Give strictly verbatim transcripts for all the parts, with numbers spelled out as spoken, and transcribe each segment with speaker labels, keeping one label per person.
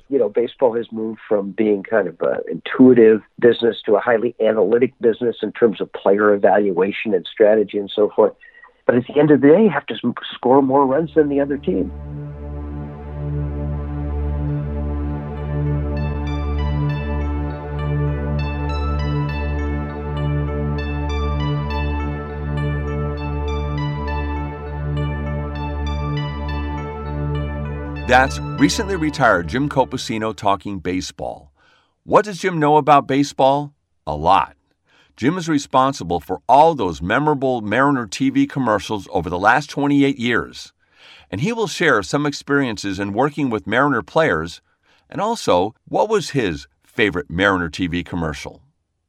Speaker 1: you know, baseball has moved from being kind of an intuitive business to a highly analytic business in terms of player evaluation and strategy and so forth. But at the end of the day, you have to score more runs than the other team.
Speaker 2: That's recently retired Jim Copacino talking baseball. What does Jim know about baseball? A lot. Jim is responsible for all those memorable Mariner T V commercials over the last twenty-eight years. And he will share some experiences in working with Mariner players, and also what was his favorite Mariner T V commercial.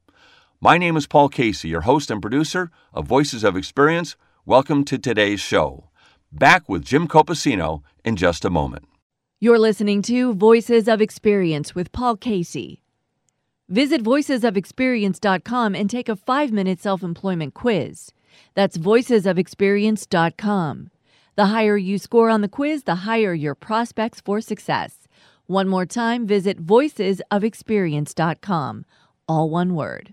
Speaker 2: My name is Paul Casey, your host and producer of Voices of Experience. Welcome to today's show. Back with Jim Copacino in just a moment.
Speaker 3: You're listening to Voices of Experience with Paul Casey. Visit voices of experience dot com and take a five-minute self-employment quiz. That's voices of experience dot com. The higher you score on the quiz, the higher your prospects for success. One more time, visit voices of experience dot com. All one word.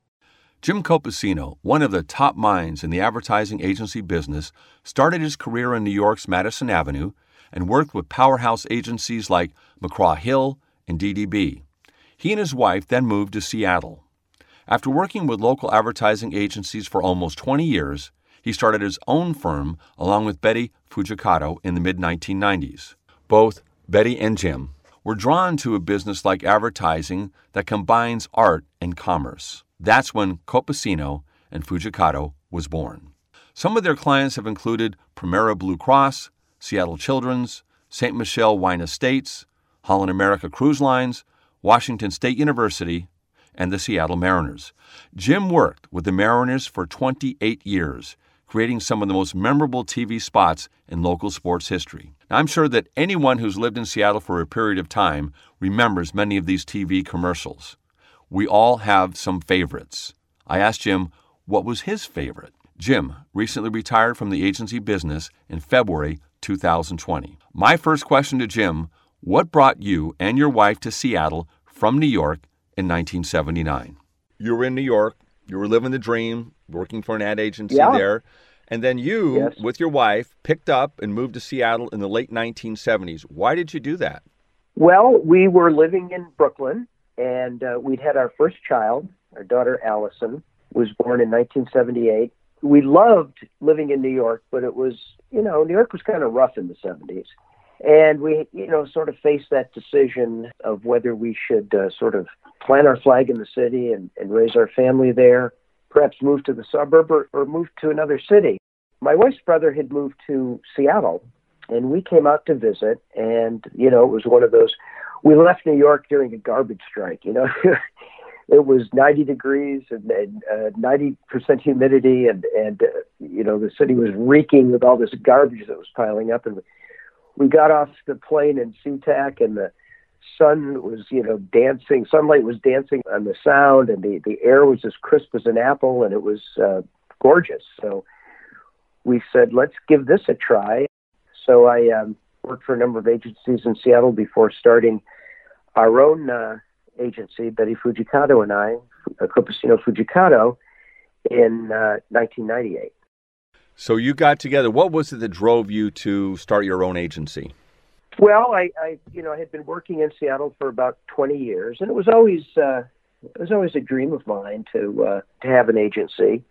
Speaker 2: Jim Copacino, one of the top minds in the advertising agency business, started his career in New York's Madison Avenue and worked with powerhouse agencies like McGraw-Hill and D D B. He and his wife then moved to Seattle. After working with local advertising agencies for almost twenty years, he started his own firm along with Betty Fujikato in the mid nineteen nineties. Both Betty and Jim were drawn to a business like advertising that combines art and commerce. That's when Copacino and Fujikato was born. Some of their clients have included Primera Blue Cross, Seattle Children's, Saint Michel Wine Estates, Holland America Cruise Lines, Washington State University, and the Seattle Mariners. Jim worked with the Mariners for twenty-eight years, creating some of the most memorable T V spots in local sports history. Now, I'm sure that anyone who's lived in Seattle for a period of time remembers many of these T V commercials. We all have some favorites. I asked Jim what was his favorite. Jim recently retired from the agency business in February two thousand twenty. My first question to Jim, what brought you and your wife to Seattle from New York in nineteen seventy-nine? You were in New York. You were living the dream, working for an ad agency
Speaker 1: yeah.
Speaker 2: there. And then you,
Speaker 1: yes.
Speaker 2: with your wife, picked up and moved to Seattle in the late nineteen seventies. Why did you do that?
Speaker 1: Well, we were living in Brooklyn, and uh, we'd had our first child. Our daughter, Allison, was born in nineteen seventy-eight. We loved living in New York, but it was, you know, New York was kind of rough in the seventies. And we, you know, sort of faced that decision of whether we should uh, sort of plant our flag in the city and, and raise our family there, perhaps move to the suburb or, or move to another city. My wife's brother had moved to Seattle, and we came out to visit. And, you know, it was one of those, we left New York during a garbage strike, you know. It was ninety degrees and, and uh, ninety percent humidity, and, and uh, you know, the city was reeking with all this garbage that was piling up. And we got off the plane in SeaTac, and the sun was, you know, dancing. Sunlight was dancing on the sound, and the, the air was as crisp as an apple, and it was uh, gorgeous. So we said, let's give this a try. So I um, worked for a number of agencies in Seattle before starting our own uh, agency, Betty Fujikato and I, uh, Copacino Fujikato, in uh, nineteen ninety-eight.
Speaker 2: So you got together. What was it that drove you to start your own agency?
Speaker 1: Well, I, I you know, I had been working in Seattle for about twenty years, and it was always uh, it was always a dream of mine to uh, to have an agency.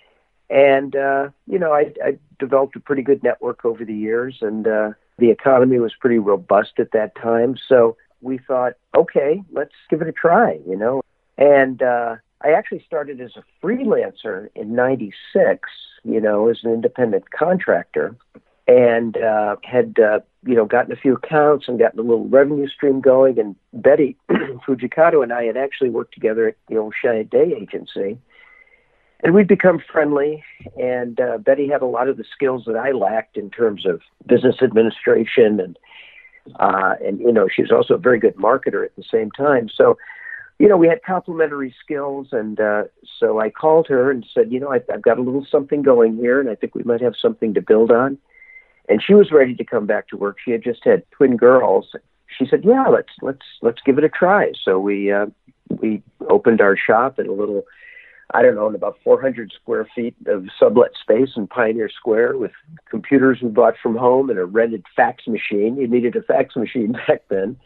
Speaker 1: And uh, you know, I, I developed a pretty good network over the years, and uh, the economy was pretty robust at that time. So we thought, okay, let's give it a try, you know. And uh, I actually started as a freelancer in ninety-six, you know, as an independent contractor, and uh, had, uh, you know, gotten a few accounts and gotten a little revenue stream going. And Betty Fujikato and I had actually worked together at the old Shia Day agency. And we'd become friendly, and uh, Betty had a lot of the skills that I lacked in terms of business administration, and, uh, and you know, she was also a very good marketer at the same time. So, you know, we had complementary skills, and uh, so I called her and said, you know, I've, I've got a little something going here, and I think we might have something to build on. And she was ready to come back to work. She had just had twin girls. she said, yeah, let's let's let's give it a try. So we uh, we opened our shop in a little, I don't know, in about four hundred square feet of sublet space in Pioneer Square with computers we bought from home and a rented fax machine. You needed a fax machine back then.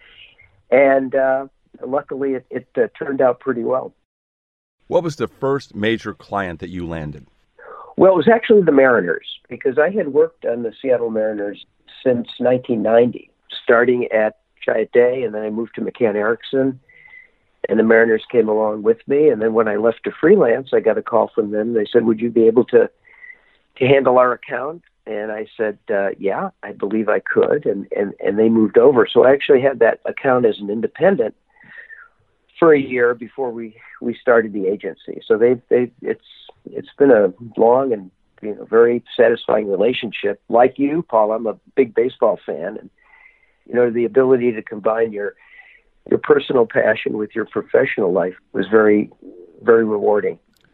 Speaker 1: And uh, luckily, it, it uh, turned out pretty well.
Speaker 2: What was the first major client that you landed?
Speaker 1: Well, it was actually the Mariners, because I had worked on the Seattle Mariners since nineteen ninety, starting at Chiat Day, and then I moved to McCann Erickson, and the Mariners came along with me. And then when I left to freelance, I got a call from them. They said, would you be able to, to handle our account? And I said, uh, yeah, I believe I could. And, and, and they moved over. So I actually had that account as an independent for a year before we, we started the agency. So they they it's it's been a long and you know very satisfying relationship. Like you, Paul, I'm a big baseball fan, and you know the ability to combine your your personal passion with your professional life was very very rewarding.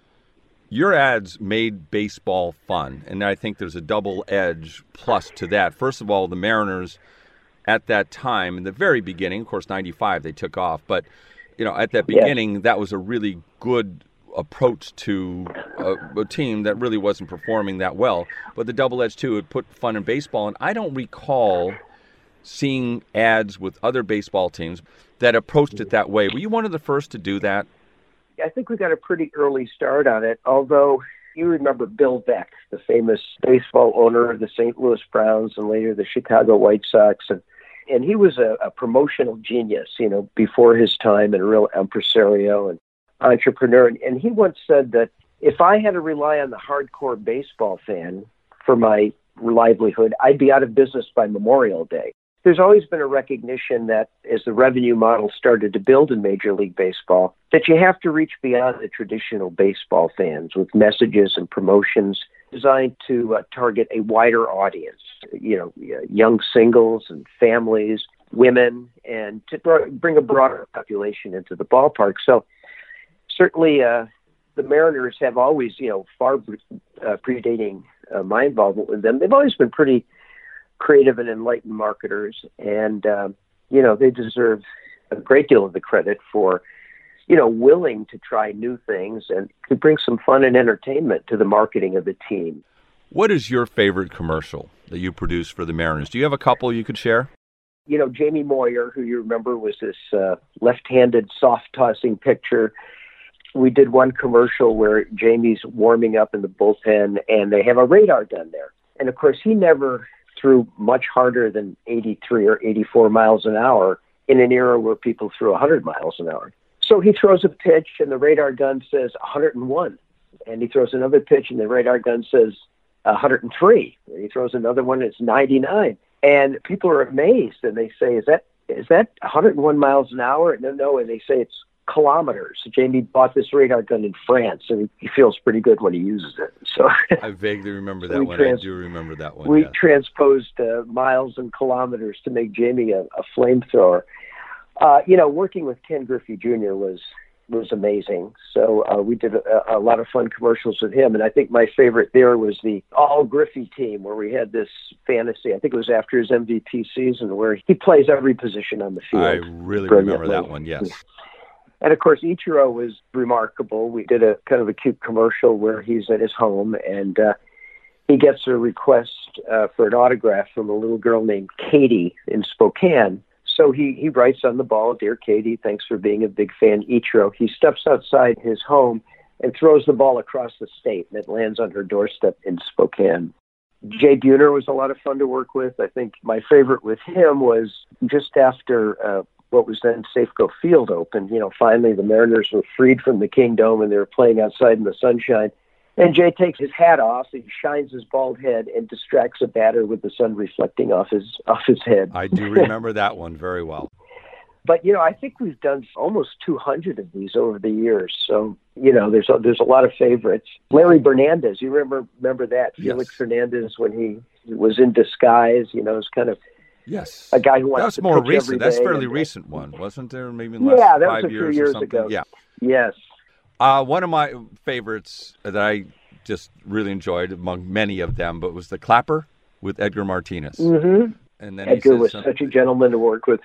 Speaker 2: Your ads made baseball fun, and I think there's a double edge plus to that. First of all, the Mariners at that time, in the very beginning, of course, ninety-five they took off, but you know, at that beginning, yes. that was a really good approach to a, a team that really wasn't performing that well. But the double edge too, it put fun in baseball, and I don't recall seeing ads with other baseball teams that approached it that way. Were you one of the first to do that?
Speaker 1: I think we got a pretty early start on it, although you remember Bill Veeck, the famous baseball owner of the Saint Louis Browns and later the Chicago White Sox. And, and he was a, a promotional genius, you know, before his time, and a real impresario and entrepreneur. And, and he once said that if I had to rely on the hardcore baseball fan for my livelihood, I'd be out of business by Memorial Day. There's always been a recognition that as the revenue model started to build in Major League Baseball, that you have to reach beyond the traditional baseball fans with messages and promotions designed to uh, target a wider audience, you know, young singles and families, women, and to br- bring a broader population into the ballpark. So certainly uh, the Mariners have always, you know, far uh, predating uh, my involvement with them, they've always been pretty creative and enlightened marketers, and uh, you know they deserve a great deal of the credit for you know willing to try new things and to bring some fun and entertainment to the marketing of the team.
Speaker 2: What is your favorite commercial that you produced for the Mariners? Do you have a couple you could share?
Speaker 1: You know, Jamie Moyer, who you remember was this uh, left-handed soft-tossing pitcher. We did one commercial where Jamie's warming up in the bullpen, and they have a radar gun there, and of course he never threw much harder than eighty-three or eighty-four miles an hour in an era where people threw one hundred miles an hour. So he throws a pitch and the radar gun says one hundred one. And he throws another pitch and the radar gun says one hundred three. And he throws another one and it's ninety-nine. And people are amazed and they say, is that is that one hundred one miles an hour? And no, no, and they say it's kilometers. Jamie bought this radar gun in France, and he feels pretty good when he uses it. So
Speaker 2: I vaguely remember that one. Trans- I do remember that one.
Speaker 1: We
Speaker 2: yes.
Speaker 1: transposed uh, miles and kilometers to make Jamie a, a flamethrower. Uh, you know, working with Ken Griffey Junior was was amazing. So uh, we did a, a lot of fun commercials with him, and I think my favorite there was the All Griffey team, where we had this fantasy. I think it was after his M V P season, where he plays every position on the field.
Speaker 2: I really remember that one. Yes.
Speaker 1: And, of course, Ichiro was remarkable. We did a kind of a cute commercial where he's at his home, and uh, he gets a request uh, for an autograph from a little girl named Katie in Spokane. So he, he writes on the ball, "Dear Katie, thanks for being a big fan, Ichiro." He steps outside his home and throws the ball across the state, and it lands on her doorstep in Spokane. Jay Buhner was a lot of fun to work with. I think my favorite with him was just after uh, what was then Safeco Field opened. You know, finally the Mariners were freed from the Kingdome and they were playing outside in the sunshine. And Jay takes his hat off, he shines his bald head and distracts a batter with the sun reflecting off his off his head.
Speaker 2: I do remember that one very well.
Speaker 1: But, you know, I think we've done almost two hundred of these over the years. So, you know, there's a, there's a lot of favorites. Larry Bernandez, you remember remember that?
Speaker 2: Yes.
Speaker 1: Felix Hernandez, when he was in disguise, you know, it's kind of
Speaker 2: yes.
Speaker 1: a guy who wants
Speaker 2: That's
Speaker 1: to
Speaker 2: more
Speaker 1: pitch
Speaker 2: recent.
Speaker 1: every
Speaker 2: That's
Speaker 1: day
Speaker 2: fairly
Speaker 1: and,
Speaker 2: recent one, wasn't there? Maybe in the last
Speaker 1: yeah, that
Speaker 2: five
Speaker 1: was a few
Speaker 2: years,
Speaker 1: years
Speaker 2: or something.
Speaker 1: ago.
Speaker 2: Yeah.
Speaker 1: Yes.
Speaker 2: Uh, one of my favorites that I just really enjoyed, among many of them, but was the Clapper with Edgar Martinez.
Speaker 1: Mm-hmm.
Speaker 2: And then
Speaker 1: Edgar
Speaker 2: he says
Speaker 1: was
Speaker 2: something.
Speaker 1: such a gentleman to work with.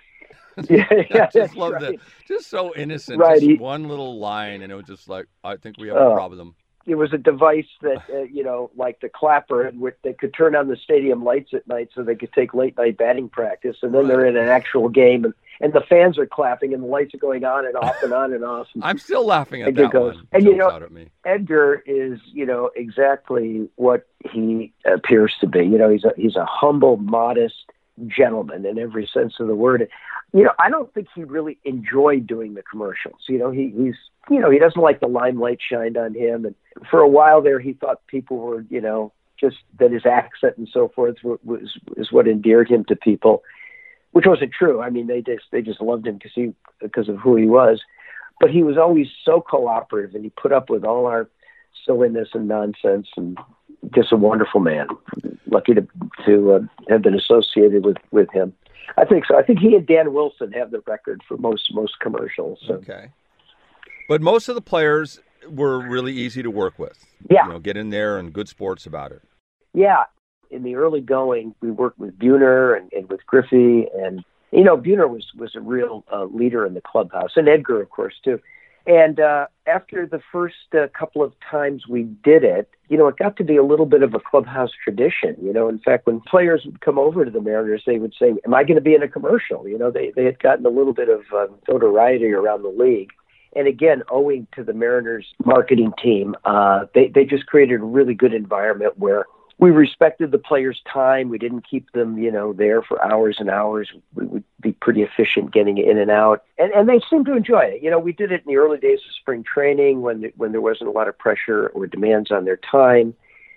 Speaker 1: Yeah, yeah,
Speaker 2: I just
Speaker 1: that's
Speaker 2: love
Speaker 1: right.
Speaker 2: the, just so innocent,
Speaker 1: Right.
Speaker 2: just
Speaker 1: He,
Speaker 2: one little line, and it was just like, I think we have a
Speaker 1: oh,
Speaker 2: problem.
Speaker 1: it was a device that, uh, you know, like the clapper, in which they could turn on the stadium lights at night so they could take late night batting practice. And then
Speaker 2: Right.
Speaker 1: they're in an actual game, and, and the fans are clapping, and the lights are going on and off and on and off. And,
Speaker 2: I'm still laughing at
Speaker 1: and it
Speaker 2: that
Speaker 1: goes.
Speaker 2: one.
Speaker 1: And,
Speaker 2: Jumps
Speaker 1: you know,
Speaker 2: out at me.
Speaker 1: Edgar is, you know, exactly what he appears to be. You know, he's a, he's a humble, modest gentleman in every sense of the word. You know, I don't think he really enjoyed doing the commercials. You know, he, he's, you know, he doesn't like the limelight shined on him. And for a while there, he thought people were, you know, just that his accent and so forth was, was is what endeared him to people, which wasn't true. I mean, they just they just loved him because he because of who he was. But he was always so cooperative, and he put up with all our silliness and nonsense, and just a wonderful man. Lucky to to uh, have been associated with, with him. I think so. I think he and Dan Wilson have the record for most most commercials. So.
Speaker 2: Okay. But most of the players were really easy to work with.
Speaker 1: Yeah.
Speaker 2: You know, get in there and good sports about it.
Speaker 1: Yeah. In the early going, we worked with Buhner and, and with Griffey. And, you know, Buhner was, was a real uh, leader in the clubhouse. And Edgar, of course, too. And uh, after the first uh, couple of times we did it, you know, it got to be a little bit of a clubhouse tradition. You know, in fact, when players would come over to the Mariners, they would say, am I going to be in a commercial? You know, they, they had gotten a little bit of uh, notoriety around the league. And again, owing to the Mariners marketing team, uh, they, they just created a really good environment where we respected the players' time. We didn't keep them, you know, there for hours and hours. We would be pretty efficient getting in and out. And, and they seemed to enjoy it. You know, we did it in the early days of spring training when, when there wasn't a lot of pressure or demands on their time.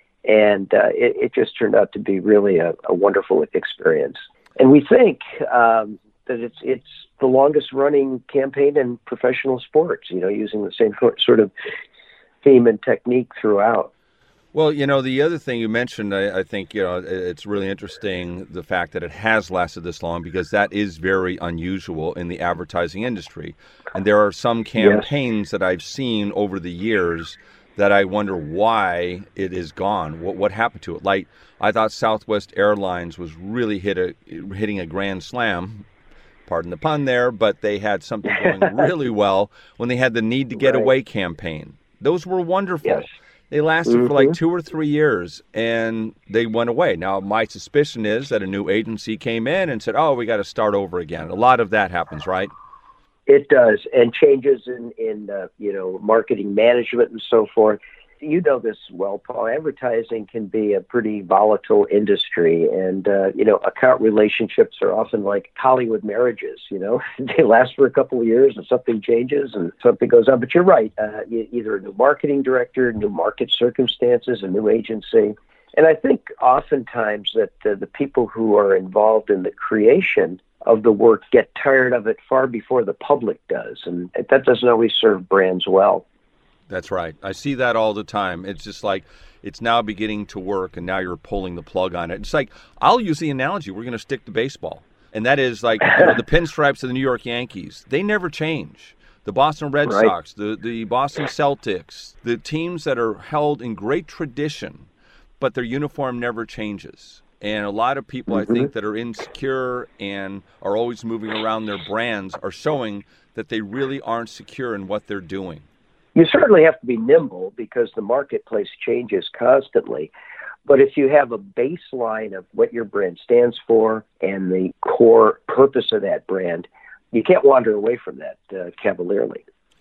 Speaker 1: And uh, it, it just turned out to be really a, a wonderful experience. And we think um, that it's it's the longest running campaign in professional sports, you know, using the same sort of theme and technique throughout.
Speaker 2: Well, you know, the other thing you mentioned, I, I think, you know, it's really interesting, the fact that it has lasted this long, because that is very unusual in the advertising industry. And there are some campaigns yes. that I've seen over the years that I wonder why it is gone. What what happened to it? Like, I thought Southwest Airlines was really hit a, hitting a grand slam, pardon the pun there, but they had something going really well when they had the Need to Get right. Away campaign. Those were wonderful. Yes. They lasted mm-hmm. for like two or three years, and they went away. Now, my suspicion is that a new agency came in and said, oh, we got to start over again. A lot of that happens, right?
Speaker 1: It does, and changes in, in uh, you know, marketing management and so forth. You know this well, Paul. Advertising can be a pretty volatile industry, and, uh, you know, account relationships are often like Hollywood marriages, you know. They last for a couple of years, and something changes and something goes on. But you're right, uh, either a new marketing director, new market circumstances, a new agency. And I think oftentimes that uh, the people who are involved in the creation of the work get tired of it far before the public does, and that doesn't always serve brands well.
Speaker 2: That's right. I see that all the time. It's just like, it's now beginning to work, and now you're pulling the plug on it. It's like, I'll use the analogy, we're going to stick to baseball. And that is like, you know, the pinstripes of the New York Yankees, they never change. The Boston Red right. Sox, the, the Boston Celtics, the teams that are held in great tradition, but their uniform never changes. And a lot of people, mm-hmm. I think, that are insecure and are always moving around their brands are showing that they really aren't secure in what they're doing.
Speaker 1: You certainly have to be nimble because the marketplace changes constantly. But if you have a baseline of what your brand stands for and the core purpose of that brand, you can't wander away from that uh, cavalierly.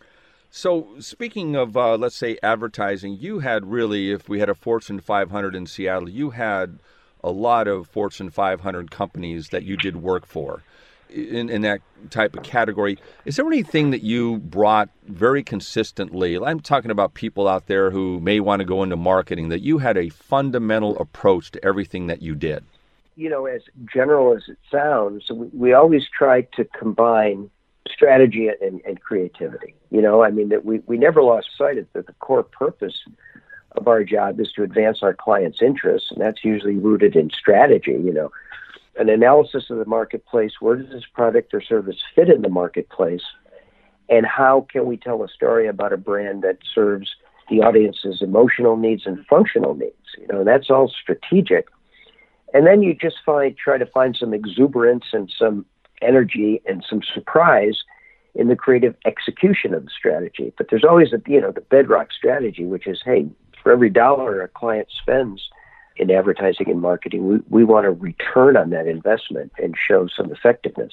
Speaker 2: So speaking of, uh, let's say, advertising, you had really, if we had a Fortune five hundred in Seattle, you had a lot of Fortune five hundred companies that you did work for. In, in that type of category, is there anything that you brought very consistently? I'm talking about people out there who may want to go into marketing, that you had a fundamental approach to everything that you did.
Speaker 1: You know, as general as it sounds, we, we always try to combine strategy and, and creativity. You know, I mean, that we, we never lost sight of that the core purpose of our job is to advance our clients' interests, and that's usually rooted in strategy, you know. An analysis of the marketplace, where does this product or service fit in the marketplace, and how can we tell a story about a brand that serves the audience's emotional needs and functional needs? You know, that's all strategic. And then you just find try to find some exuberance and some energy and some surprise in the creative execution of the strategy. But there's always a, you know, the bedrock strategy, which is, hey, for every dollar a client spends in advertising and marketing, we, we want a return on that investment and show some effectiveness.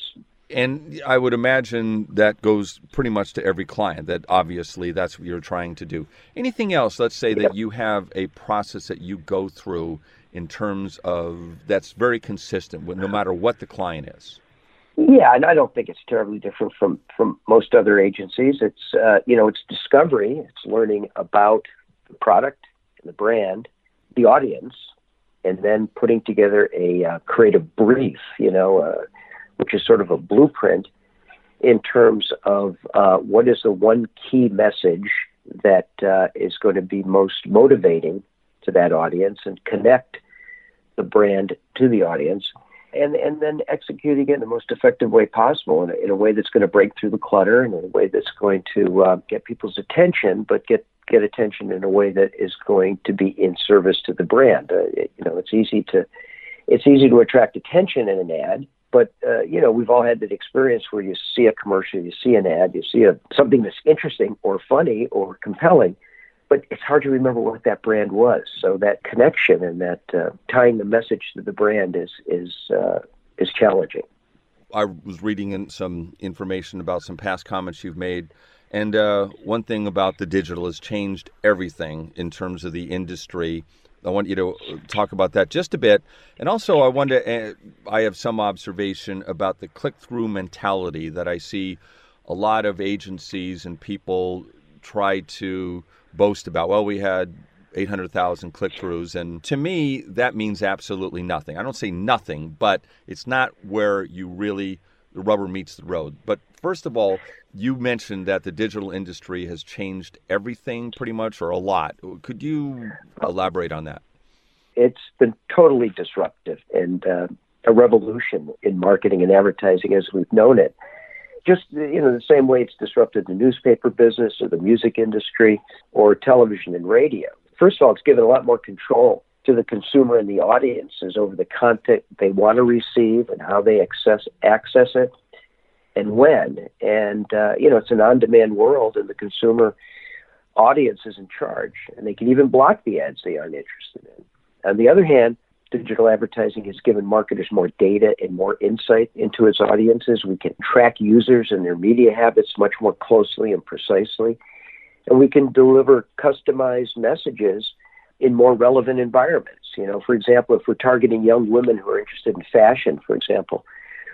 Speaker 2: And I would imagine that goes pretty much to every client, that obviously that's what you're trying to do. Anything else, let's say that you have a process that you go through in terms of that's very consistent with no matter what the client is?
Speaker 1: Yeah, and I don't think it's terribly different from, from most other agencies. It's, uh, you know, it's discovery. It's learning about the product and the brand, the audience, and then putting together a uh, creative brief, you know, uh, which is sort of a blueprint in terms of uh, what is the one key message that uh, is going to be most motivating to that audience and connect the brand to the audience, and, and then executing it in the most effective way possible, in a, in a way that's going to break through the clutter, in a way that's going to uh, get people's attention, but get, get attention in a way that is going to be in service to the brand. Uh, it, you know, it's easy to it's easy to attract attention in an ad, but uh, you know, we've all had that experience where you see a commercial, you see an ad, you see a, something that's interesting or funny or compelling, but it's hard to remember what that brand was. So that connection and that uh, tying the message to the brand is is uh, is challenging.
Speaker 2: I was reading in some information about some past comments you've made, and uh, one thing about the digital has changed everything in terms of the industry. I want you to talk about that just a bit. And also I want to, uh, I have some observation about the click-through mentality that I see a lot of agencies and people try to boast about. Well, we had eight hundred thousand click-throughs. And to me, that means absolutely nothing. I don't say nothing, but it's not where you really, the rubber meets the road. But first of all, you mentioned that the digital industry has changed everything pretty much, or a lot. Could you elaborate on that?
Speaker 1: It's been totally disruptive and uh, a revolution in marketing and advertising as we've known it. Just, you know, the same way it's disrupted the newspaper business or the music industry or television and radio. First of all, it's given a lot more control to the consumer and the audiences over the content they want to receive and how they access access it and when. And, uh, you know, it's an on-demand world, and the consumer audience is in charge, and they can even block the ads they aren't interested in. On the other hand, digital advertising has given marketers more data and more insight into its audiences. We can track users and their media habits much more closely and precisely, and we can deliver customized messages in more relevant environments. You know, for example, if we're targeting young women who are interested in fashion, for example,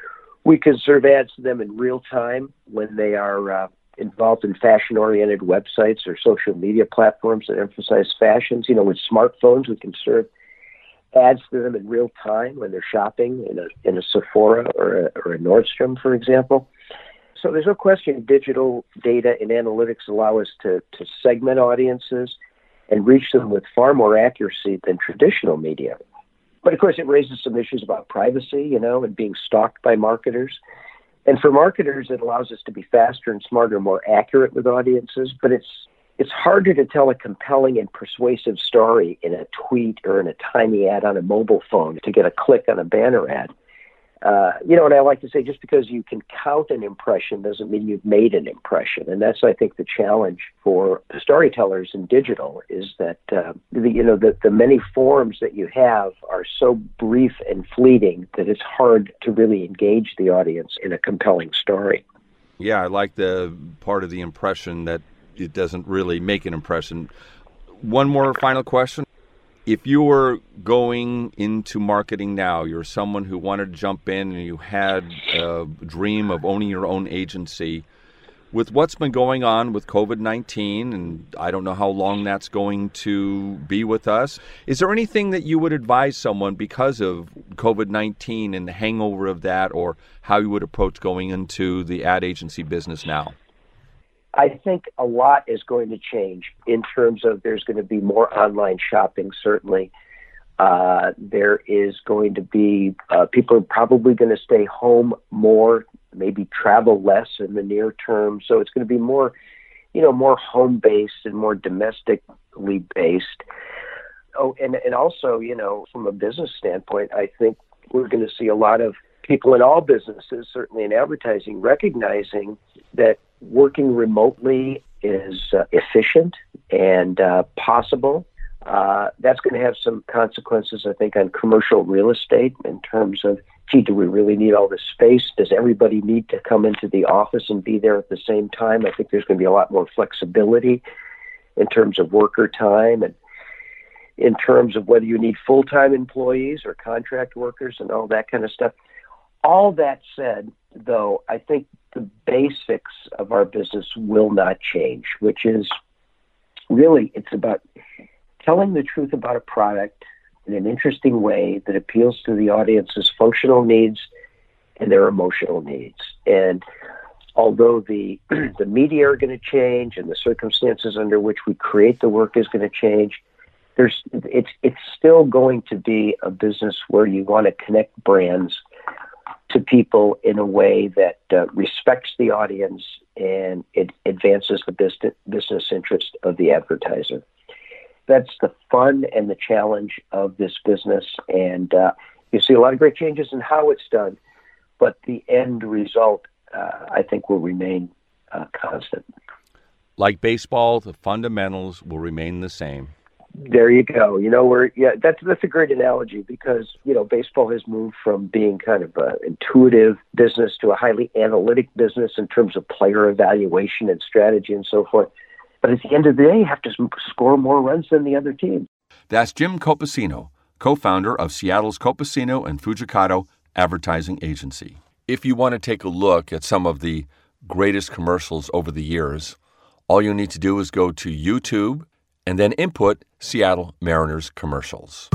Speaker 1: we can serve ads to them in real time when they are uh, involved in fashion-oriented websites or social media platforms that emphasize fashions. You know, with smartphones, we can serve ads to them in real time when they're shopping in a in a Sephora or a, or a Nordstrom, for example. So there's no question digital data and analytics allow us to, to segment audiences and reach them with far more accuracy than traditional media. But of course, it raises some issues about privacy, you know, and being stalked by marketers. And for marketers, it allows us to be faster and smarter, more accurate with audiences. But it's it's harder to tell a compelling and persuasive story in a tweet or in a tiny ad on a mobile phone to get a click on a banner ad. Uh, you know, and I like to say, just because you can count an impression doesn't mean you've made an impression. And that's, I think, the challenge for storytellers in digital is that, uh, the, you know, the, the many forms that you have are so brief and fleeting that it's hard to really engage the audience in a compelling story.
Speaker 2: Yeah, I like the part of the impression that it doesn't really make an impression. One more final question. If you were going into marketing now, you're someone who wanted to jump in and you had a dream of owning your own agency, with what's been going on with COVID nineteen, and I don't know how long that's going to be with us, is there anything that you would advise someone because of COVID nineteen and the hangover of that, or how you would approach going into the ad agency business now?
Speaker 1: I think a lot is going to change in terms of there's going to be more online shopping, certainly. Uh, there is going to be, uh, people are probably going to stay home more, maybe travel less in the near term. So it's going to be more, you know, more home-based and more domestically based. Oh, and, and also, you know, from a business standpoint, I think we're going to see a lot of people in all businesses, certainly in advertising, recognizing that working remotely is uh, efficient and uh, possible. Uh, that's going to have some consequences, I think, on commercial real estate in terms of, gee, do we really need all this space? Does everybody need to come into the office and be there at the same time? I think there's going to be a lot more flexibility in terms of worker time and in terms of whether you need full-time employees or contract workers and all that kind of stuff. All that said, though, I think the basics of our business will not change, which is really, it's about telling the truth about a product in an interesting way that appeals to the audience's functional needs and their emotional needs. And although the the media are going to change and the circumstances under which we create the work is going to change, there's it's it's still going to be a business where you want to connect brands to people in a way that uh, respects the audience and it advances the business business interest of the advertiser. That's the fun and the challenge of this business, and uh, you see a lot of great changes in how it's done, but the end result, uh, I think, will remain uh, constant.
Speaker 2: Like baseball, the fundamentals will remain the same.
Speaker 1: There you go. You know, we're yeah. That's that's a great analogy because you know baseball has moved from being kind of an intuitive business to a highly analytic business in terms of player evaluation and strategy and so forth. But at the end of the day, you have to score more runs than the other team.
Speaker 2: That's Jim Copacino, co-founder of Seattle's Copacino and Fujikato Advertising Agency. If you want to take a look at some of the greatest commercials over the years, all you need to do is go to YouTube and then input Seattle Mariners commercials.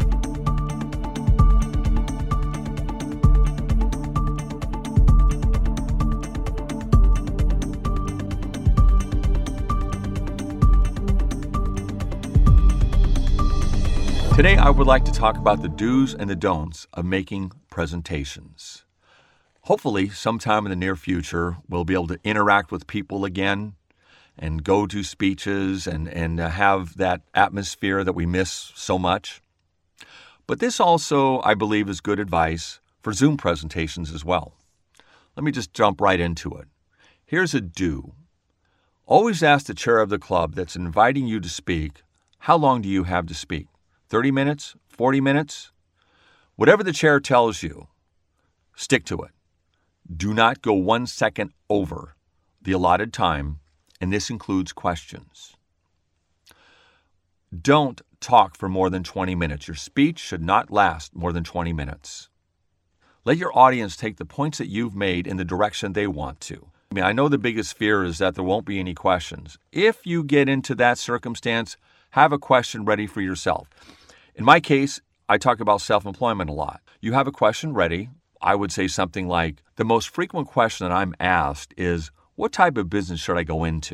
Speaker 2: Today, I would like to talk about the do's and the don'ts of making presentations. Hopefully, sometime in the near future, we'll be able to interact with people again and go to speeches and, and have that atmosphere that we miss so much. But this also, I believe, is good advice for Zoom presentations as well. Let me just jump right into it. Here's a do. Always ask the chair of the club that's inviting you to speak, how long do you have to speak? thirty minutes? forty minutes? Whatever the chair tells you, stick to it. Do not go one second over the allotted time, and this includes questions. Don't talk for more than twenty minutes. Your speech should not last more than twenty minutes. Let your audience take the points that you've made in the direction they want to. I mean, I know the biggest fear is that there won't be any questions. If you get into that circumstance, have a question ready for yourself. In my case, I talk about self-employment a lot. You have a question ready. I would say something like, the most frequent question that I'm asked is, what type of business should I go into?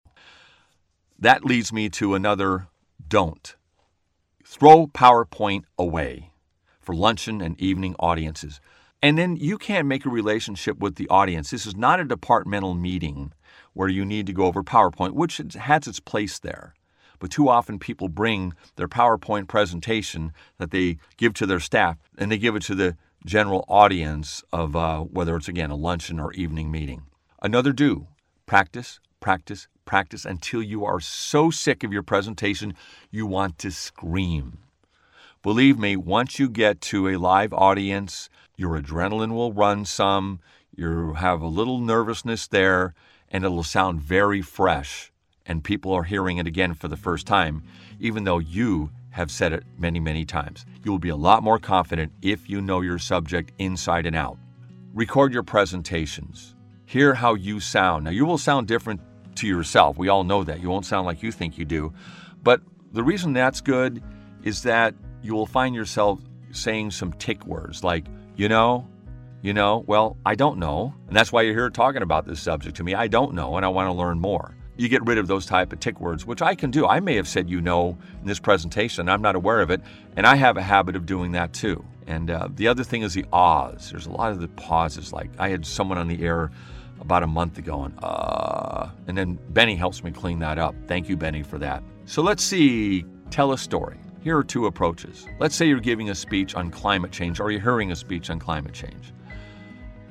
Speaker 2: That leads me to another don't. Throw PowerPoint away for luncheon and evening audiences. And then you can't make a relationship with the audience. This is not a departmental meeting where you need to go over PowerPoint, which has its place there. But too often people bring their PowerPoint presentation that they give to their staff and they give it to the general audience of uh, whether it's, again, a luncheon or evening meeting. Another do, practice, practice, practice until you are so sick of your presentation you want to scream. Believe me, once you get to a live audience, your adrenaline will run some, you have a little nervousness there, and it'll sound very fresh. And people are hearing it again for the first time, even though you have said it many, many times. You will be a lot more confident if you know your subject inside and out. Record your presentations. Hear how you sound. Now, you will sound different to yourself. We all know that. You won't sound like you think you do. But the reason that's good is that you will find yourself saying some tick words like, you know, you know, well, I don't know. And that's why you're here talking about this subject to me. I don't know, and I want to learn more. You get rid of those type of tick words, which I can do. I may have said you know in this presentation. I'm not aware of it, and I have a habit of doing that too. And uh, the other thing is the ahs. There's a lot of the pauses. Like I had someone on the air about a month ago, and uh, and then Benny helps me clean that up. Thank you, Benny, for that. So let's see. Tell a story. Here are two approaches. Let's say you're giving a speech on climate change, or you're hearing a speech on climate change.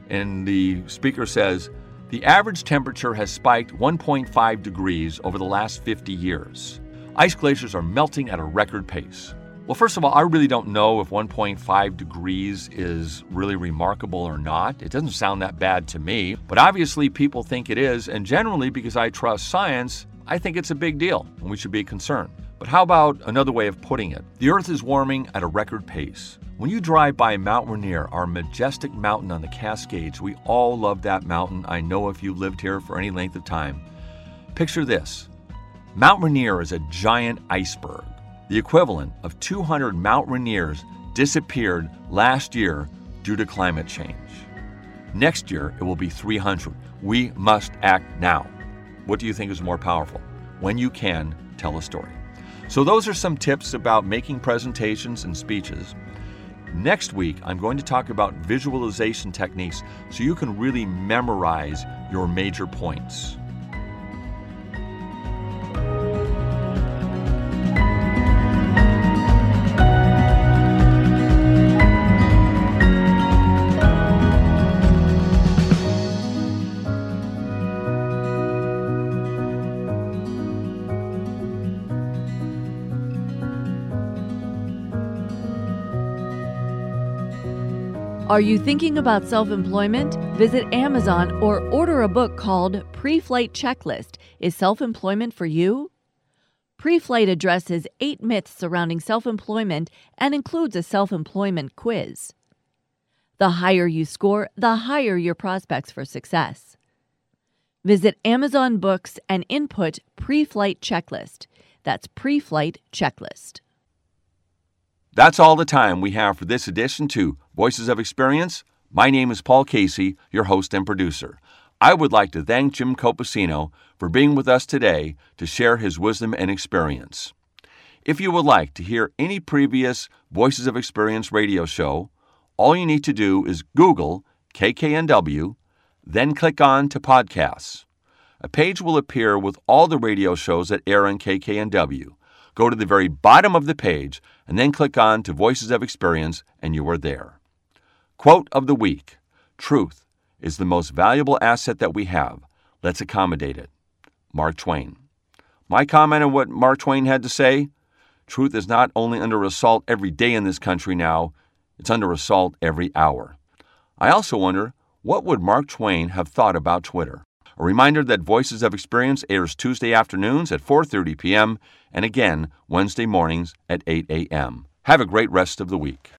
Speaker 2: and the speaker says, the average temperature has spiked one point five degrees over the last fifty years. Ice glaciers are melting at a record pace. Well, first of all, I really don't know if one point five degrees is really remarkable or not. It doesn't sound that bad to me, but obviously people think it is, and generally, because I trust science, I think it's a big deal, and we should be concerned. But how about another way of putting it? The Earth is warming at a record pace. When you drive by Mount Rainier, our majestic mountain on the Cascades, we all love that mountain. I know if you lived here for any length of time. Picture this. Mount Rainier is a giant iceberg. The equivalent of two hundred Mount Rainiers disappeared last year due to climate change. Next year, it will be three hundred. We must act now. What do you think is more powerful? When you can, tell a story. So those are some tips about making presentations and speeches. Next week, I'm going to talk about visualization techniques so you can really memorize your major points.
Speaker 3: Are you thinking about self-employment? Visit Amazon or order a book called Pre-Flight Checklist. Is self-employment for you? Pre-Flight addresses eight myths surrounding self-employment and includes a self-employment quiz. The higher you score, the higher your prospects for success. Visit Amazon Books and input Pre-Flight Checklist. That's Pre-Flight Checklist.
Speaker 2: That's all the time we have for this edition to Voices of Experience. My name is Paul Casey, your host and producer. I would like to thank Jim Copacino for being with us today to share his wisdom and experience. If you would like to hear any previous Voices of Experience radio show, all you need to do is Google K K N W, then click on to Podcasts. A page will appear with all the radio shows that air on K K N W. Go to the very bottom of the page and then click on to Voices of Experience, and you are there. Quote of the week: truth is the most valuable asset that we have. Let's accommodate it. Mark Twain. My comment on what Mark Twain had to say: truth is not only under assault every day in this country now, it's under assault every hour. I also wonder, what would Mark Twain have thought about Twitter? A reminder that Voices of Experience airs Tuesday afternoons at four thirty p.m. and again Wednesday mornings at eight a.m. Have a great rest of the week.